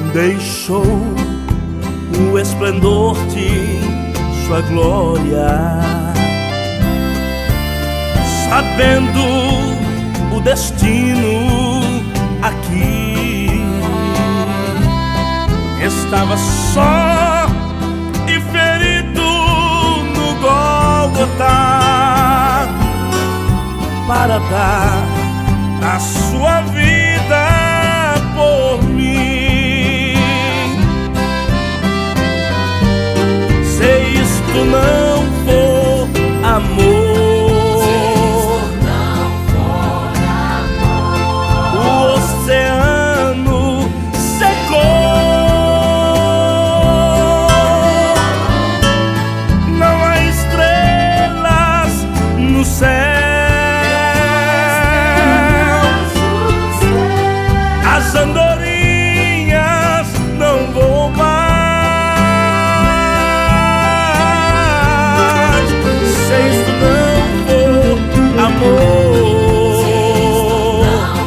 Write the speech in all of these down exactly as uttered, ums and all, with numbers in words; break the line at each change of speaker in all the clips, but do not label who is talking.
deixou o esplendor de sua glória, sabendo o destino aqui. Estava só e ferido no Gólgota para dar a sua vida por mim. Se isto não for amor, as andorinhas não voam mais. Se isto não for amor,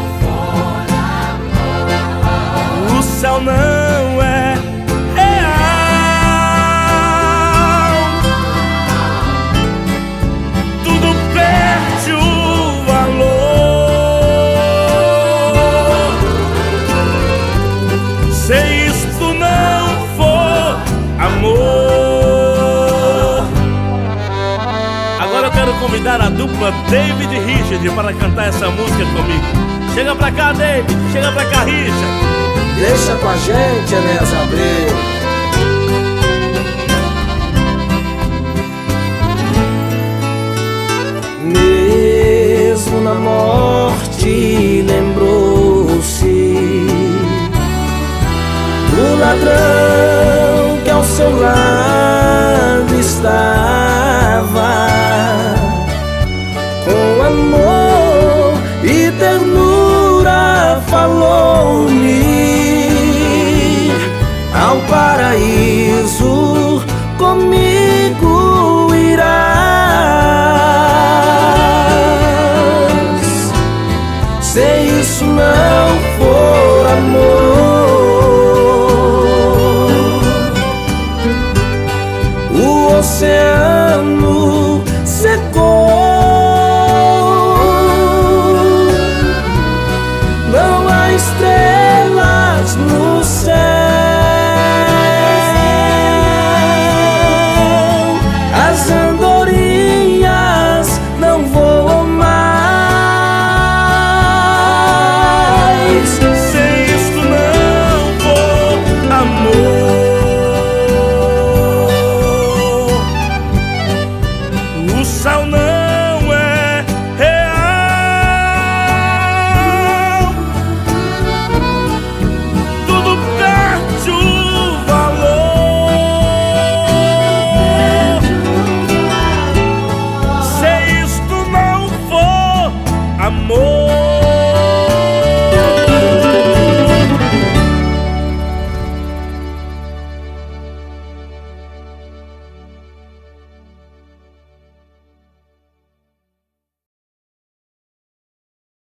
o céu não é real. Tudo perde o valor se isto não for amor. Agora eu quero convidar a dupla David e Richard para cantar essa música comigo. Chega pra cá, David, chega pra cá, Richard.
Deixa com a gente, Enéas Abreu. Mesmo na morte lembrou-se do ladrão que ao seu lado